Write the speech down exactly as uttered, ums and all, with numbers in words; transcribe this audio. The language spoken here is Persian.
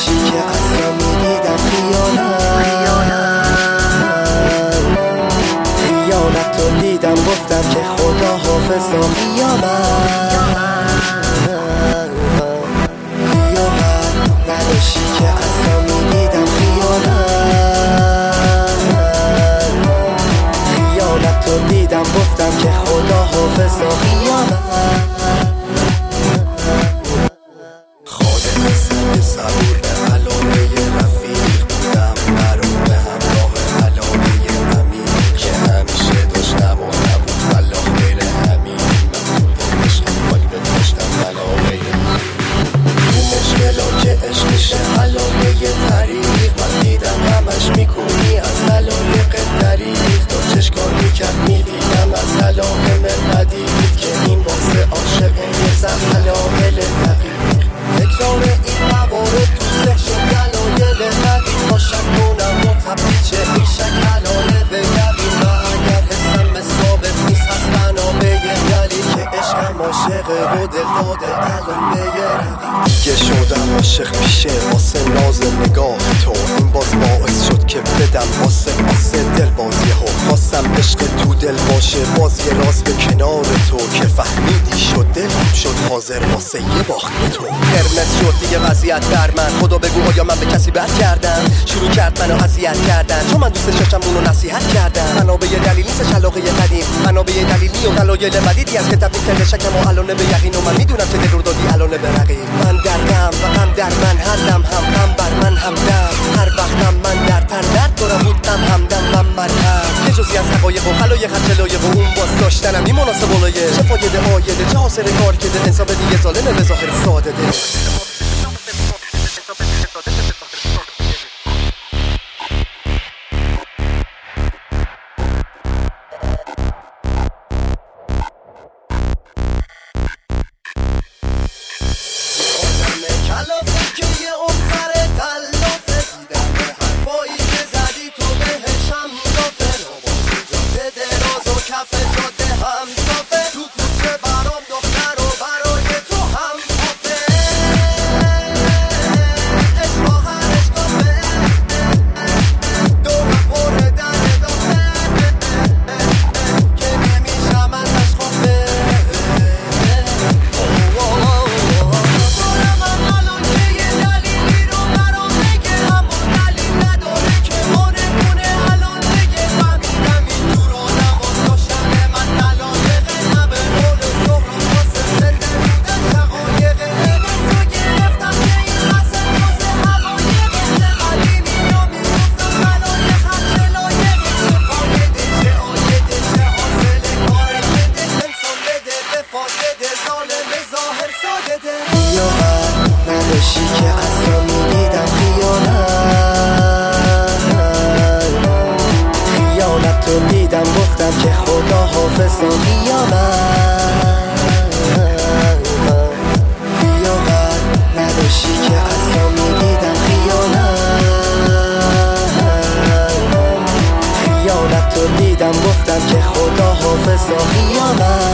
نداشتی که اصلا میدیدم خیانت خیانت تو دیدم گفتم که خدا حافظ و قیامت خیانت نداشتی که اصلا میدیدم خیانت خیانت تو دیدم گفتم که خدا حافظ و قیامت خادم سگ صبور به علاوه رفیق بودم مرا به همراه علاوه امیر که همیشه داشتم و نبود والله غیر همین من تو عشقم قلبت داشتم علاوه این مشکلا که عشقشه علاوه طریق من دیدم همش میکنی از علایق طریق تو چشکار میکرد میدیدم از علائم ندید که این واسه عاشقه یه زن علایل دقیق تکرار این موارد تو سشن دلایل ندید باشم کنم و تبیچه ایشک علانه بگردیم و اگر حسم ثابت نیست از بنابه دلیل که عشقم عاشقه و دل داده الان بگردیم دیگه شدم عاشق پیشه واسه ناز نگاه تو این باز باعث شد که بدم واسه واسه دل بازیه ها خواستم عشق تو دل باشه باز یه راست به کنار تو که فهمیدی شد دلم شد حاضر واسه یه باخت به تو قرمز شد دیگه وضعیت در من خدا بگو آیا من به کسی بد کردم شروع کرد منو اذیت کردن چون من دوست داشتم اونو نصیحت کردم منابع دلیل نیست علاقه قدیم منابع دلیلی و دلایل مدیدی از که تبدیل کرده شکم و الان به یقین و من میدونم که دل رو دادی الان به رقیب من دردم و غم در من هر دم هم غم بر من همدم هر وقتم من در تن درد دارم بودم همدم و مرهم که جزی از حقایق و خلایق خلایق و اون باز داشتنم این مناسب ولایه چه فایده آیده چه حاصل کار که ده انصاف دیگه ظالمه به ظاهر ساده ده نداشتی که اصلا میدیدم خیانت خیانت تو دیدم گفتم که خدا حافظ و قیامت خیانت نداشتی که اصلا میدیدم خیانت خیانت تو دیدم گفتم که خدا حافظ و قیامت